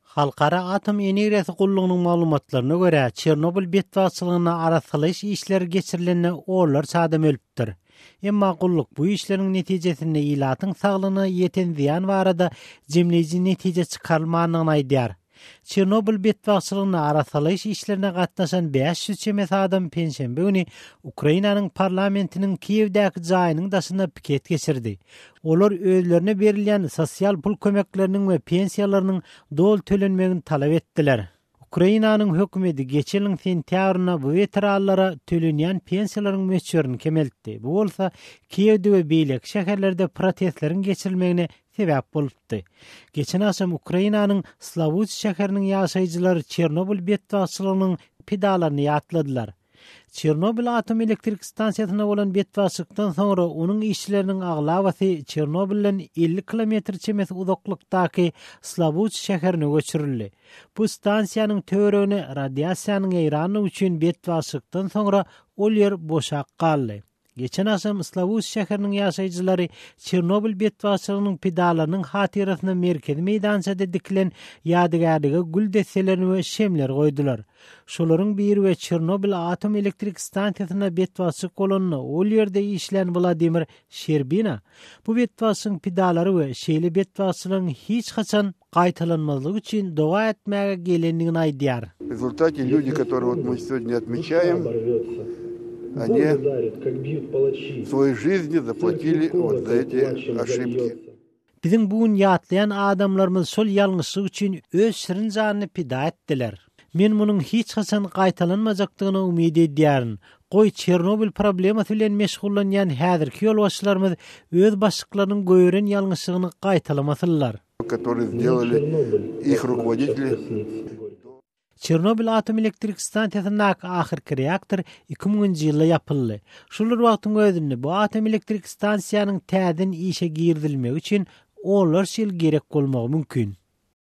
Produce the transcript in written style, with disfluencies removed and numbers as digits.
Halkara Atom Energiýasy Gullygynyň maglumatlaryna görä, Çernobil betbaçylygyna arasalaş işleri geçirilende olar sadam ölüpdir. Emma gullyk bu işleriň netijesinde ilatyň saglygyna ýeten ziýan barada jemleýici netije çykarylmagyny aýdýar. Çernobil betbaçylygyna arasalaş işlerine gatnaşan 500 çemes adam penşembe güni Ukrainanyň parlamentiniň Kiýewdäki jaýynyň daşynda piket geçirdi. Olar özlerine berilýän sosial pul kömekläriniň we pensiýalarynyň dol tölenmegini talap etdiler. Ukrainanyň hökümeti geçen ýylyň sentýabryna bu veteranlara tölenýän pensiýalaryň möçberini kemeltdi. Bu bolsa Kiýewde we beýlek şäherlerde protestleriň geçirilmegine sebäp bolupdy. Geçen aşam Ukrainanyň Slavutsk şäheriniň ýaşaýjylary Çernobil betbaçylygynyň pedalaryny ýatladylar. Çernobil atom elektrik stansiýasyna bolan betbaçlykdan soňra onuň işçileriniň aglabasy Çernobilden 50 kilometr çemes uzaklykdaky Slavutsk şäherine göçürildi. Bu stansiýanyň töweregine radiasiýanyň eýrany üçin betbaçlykdan soňra ol ýer boşak galdy. Geçen aşam Slavutsk şäheriniň ýaşaýjylary Çernobil betbaçylygynyň pedalarynyň hatyrasyna merkezi meýdançada dikilen ýadygärlige gül destelerini we şemler goýdular. Şolaryň biri we Çernobil atom elektrik stansiýasyna betbaçylyk bolanyna ol ýerde işlen Vladimir Sherbina. Bu betbaçylygyň pedalary we şeýle betbaçylygyň hiç haçan gaýtalanmazlygy üçin doga etmäge gelendigini aýdýar. В результате люди, которые вот мы сегодня отмечаем, они своей жизни заплатили вот за эти ошибки. Bizim bugün ýatlayan adamlarymyz şol ýalňyşlyk üçin öz şirin janyny pida etdiler. Men munyň hiç haçan gaýtalanmajakdygyna umyd edýärin. Goý Çernobil problemasy bilen meşgullanýan häzirki ýolbaşçylarymyz öz başlyklarynyň göýren ýalňyşlygyny gaýtalamasylar. Которые сделали их руководители. Çernobil atom elektrik stansiýasynyň ahyrky reaktor 2000-nji ýylda ýapyldy. Şular wagtyň özünde bu atom elektrik stansiýanyň täzeden işe girdilmegi üçin 10 ýyl gerek bolmagy mümkin.